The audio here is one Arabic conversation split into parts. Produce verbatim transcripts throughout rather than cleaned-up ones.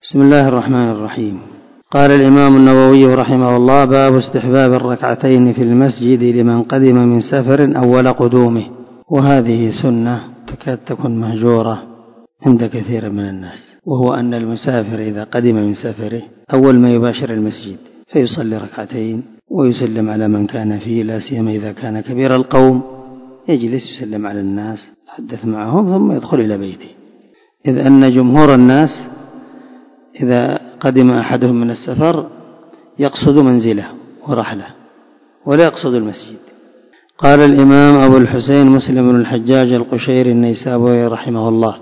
بسم الله الرحمن الرحيم. قال الإمام النووي رحمه الله: باب استحباب الركعتين في المسجد لمن قدم من سفر أول قدومه. وهذه سنة تكاد تكون مهجورة عند كثير من الناس، وهو أن المسافر إذا قدم من سفره أول ما يباشر المسجد فيصلي ركعتين ويسلم على من كان فيه، لا سيما إذا كان كبير القوم، يجلس يسلم على الناس يتحدث معهم ثم يدخل إلى بيته، إذ أن جمهور الناس إذا قدم أحدهم من السفر يقصد منزله ورحله ولا يقصد المسجد. قال الإمام أبو الحسين مسلم بن الحجاج القشيري النيسابوري رحمه الله: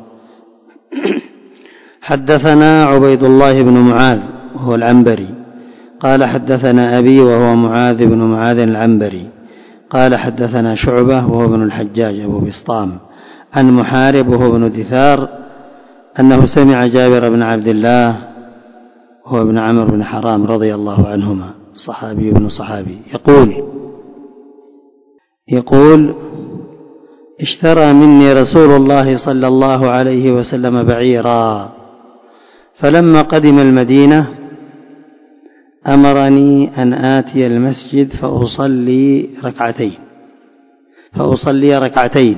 حدثنا عبيد الله بن معاذ وهو العنبري قال حدثنا أبي وهو معاذ بن معاذ العنبري قال حدثنا شعبة وهو ابن الحجاج أبو بسطام عن محارب وهو ابن دثار أنه سمع جابر بن عبد الله هو ابن عمرو بن حرام رضي الله عنهما صحابي ابن صحابي يقول يقول اشترى مني رسول الله صلى الله عليه وسلم بعيرا، فلما قدم المدينة أمرني أن آتي المسجد فأصلي ركعتين فأصلي ركعتين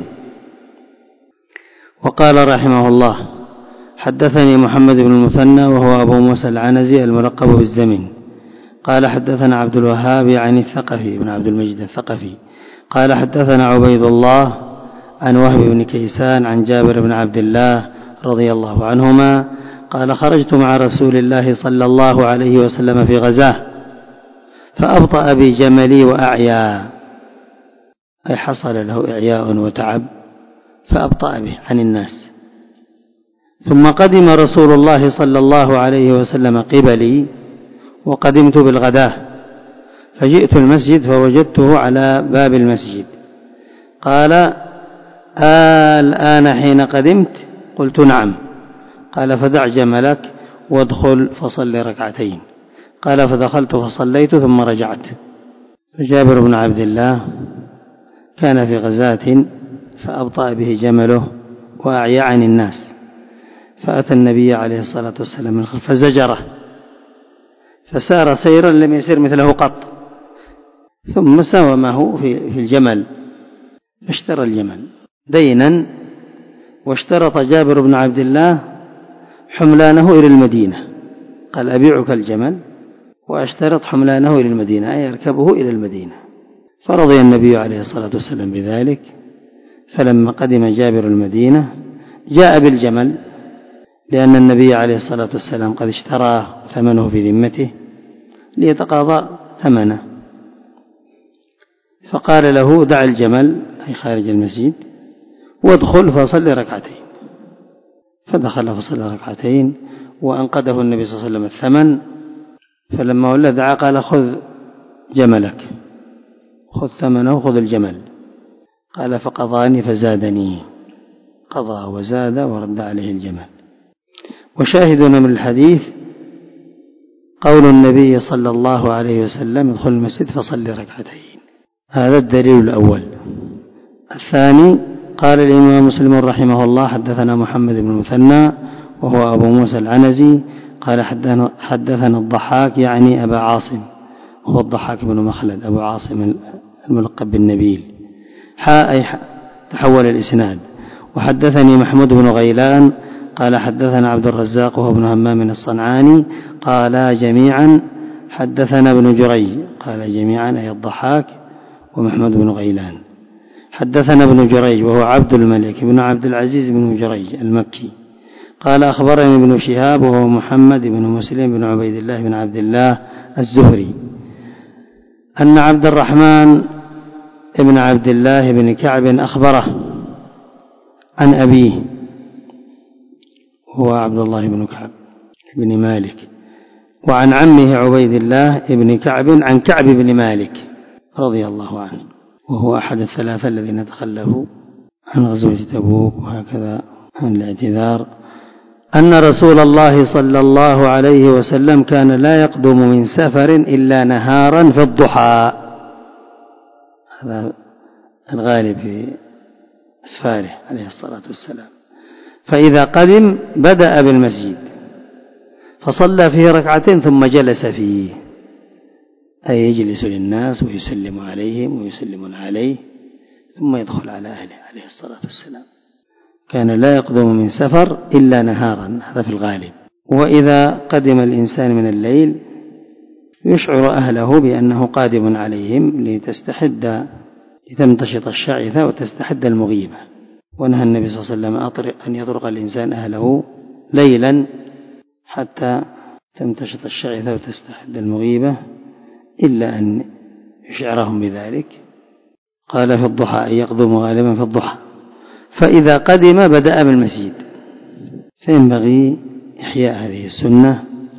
وقال رحمه الله: حدثني محمد بن المثنى وهو أبو موسى العنزي الملقب بالزمن قال حدثنا عبد الوهاب عن الثقفي بن عبد المجيد الثقفي قال حدثنا عبيد الله عن وهب بن كيسان عن جابر بن عبد الله رضي الله عنهما قال: خرجت مع رسول الله صلى الله عليه وسلم في غزاه فأبطأ بي جملي وأعيا، أي حصل له إعياء وتعب فأبطأ به عن الناس، ثم قدم رسول الله صلى الله عليه وسلم قبلي وقدمت بالغداة، فجئت المسجد فوجدته على باب المسجد، قال: آه الآن حين قدمت؟ قلت: نعم. قال: فدع جملك وادخل فصل ركعتين. قال: فدخلت فصليت ثم رجعت. فجابر بن عبد الله كان في غزاة فأبطأ به جمله وأعيا عن الناس، فأتى النبي عليه الصلاة والسلام من خلفه فزجره، فسار سيرا لم يسير مثله قط، ثم ساومه في الجمل فاشترى الجمل دينا، واشترط جابر بن عبد الله حملانه إلى المدينة، قال: أبيعك الجمل وأشترط حملانه إلى المدينة، أي يركبه إلى المدينة. فرضي النبي عليه الصلاة والسلام بذلك، فلما قدم جابر المدينة جاء بالجمل، لأن النبي عليه الصلاة والسلام قد اشتراه ثمنه في ذمته ليتقاضى ثمنه، فقال له: دع الجمل أي خارج المسجد وادخل فصل ركعتين. فدخل فصل ركعتين وأنقذه النبي صلى الله عليه وسلم الثمن، فلما ولى دعا قال: خذ جملك، خذ ثمنه، خذ الجمل. قال: فقضاني فزادني، قضى وزاد ورد عليه الجمل. وشاهدنا من الحديث قول النبي صلى الله عليه وسلم: ادخل المسجد فصل ركعتين، هذا الدليل الأول. الثاني: قال الإمام مسلم رحمه الله: حدثنا محمد بن المثنى وهو أبو موسى العنزي قال حدثنا الضحاك يعني أبا عاصم هو الضحاك بن مخلد أبو عاصم الملقب بالنبيل حاء تحول الإسناد. وحدثني محمود بن غيلان قال حدثنا عبد الرزاق وهو ابن همام الصنعاني قال جميعا حدثنا ابن جريج، قال جميعا أي الضحاك ومحمود بن غيلان. حدثنا ابن جريج وهو عبد الملك بن عبد العزيز بن جريج المكي قال أخبرني ابن شهاب وهو محمد بن مسلم بن عبيد الله بن عبد الله الزهري أن عبد الرحمن ابن عبد الله بن كعب أخبره عن أبيه هو عبد الله بن كعب بن مالك، وعن عمه عبيد الله بن كعب عن كعب بن مالك رضي الله عنه، وهو أحد الثلاثة الذين تخلفوا عن غزوة تبوك وهكذا عن الاعتذار، أن رسول الله صلى الله عليه وسلم كان لا يقدم من سفر إلا نهارا في الضحى، هذا الغالب في أسفاره عليه الصلاة والسلام، فإذا قدم بدأ بالمسجد فصلى فيه ركعتين ثم جلس فيه، أي يجلس للناس ويسلم عليهم ويسلمون عليه ثم يدخل على أهله عليه الصلاة والسلام. كان لا يقدم من سفر إلا نهارا، هذا في الغالب. وإذا قدم الإنسان من الليل يشعر أهله بأنه قادم عليهم لتستحد لتنتشط الشعثة وتستحد المغيبة. ونهى النبي صلى الله عليه وسلم أن يطرق الإنسان أهله ليلا حتى تنتشط الشعثة وتستحد المغيبة إلا أن يشعرهم بذلك. قال في الضحى، أن يقدم غالبا في الضحى. فإذا قدم بدأ بالمسجد، فينبغي إحياء هذه السنة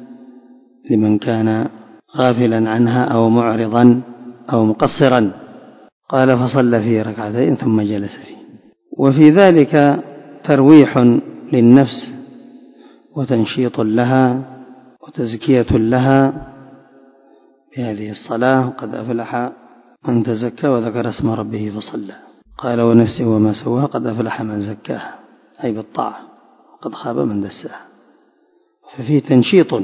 لمن كان غافلا عنها أو معرضا أو مقصرا. قال فصلى فيه ركعتين ثم جلس فيه. وفي ذلك ترويح للنفس وتنشيط لها وتزكية لها بهذه الصلاة. قد أفلح من تزكى وذكر اسم ربه فصلى. قال ونفسه وما سواها قد أفلح من زكاها، أي بالطاعة، وقد خاب من دساها. ففيه تنشيط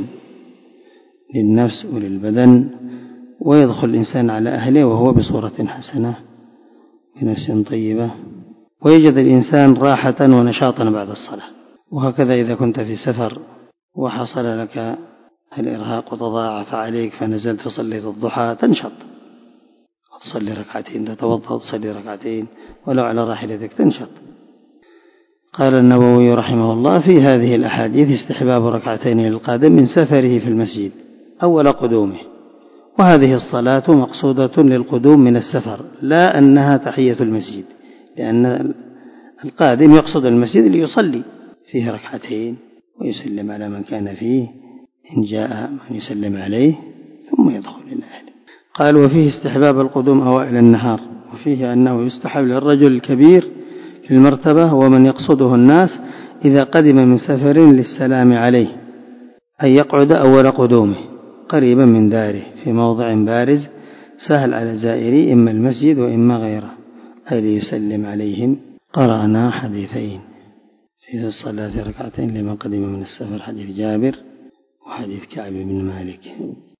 للنفس وللبدن، ويدخل الإنسان على أهله وهو بصورة حسنة بنفس طيبة، ويجد الإنسان راحة ونشاطا بعد الصلاة. وهكذا إذا كنت في سفر وحصل لك الإرهاق وتضاعف عليك فنزلت فصليت الضحى تنشط، تصلي ركعتين، تتوضأ تصلي ركعتين ولو على راحلتك تنشط. قال النووي رحمه الله في هذه الأحاديث استحباب ركعتين للقادم من سفره في المسجد أول قدومه، وهذه الصلاة مقصودة للقدوم من السفر لا أنها تحية المسجد، لأن القادم يقصد المسجد ليصلي فيه ركعتين ويسلم على من كان فيه إن جاء من يسلم عليه ثم يدخل إلى أهله. قال وفيه استحباب القدوم أوائل النهار، وفيه أنه يستحب للرجل الكبير في المرتبة ومن يقصده الناس إذا قدم من سفر للسلام عليه أن يقعد أول قدومه قريبا من داره في موضع بارز سهل على زائري إما المسجد وإما غيره، أي ليسلم عليهم. قرأنا حديثين في الصلاة ركعتين لمن قدم من السفر، حديث جابر وحديث كعب بن مالك.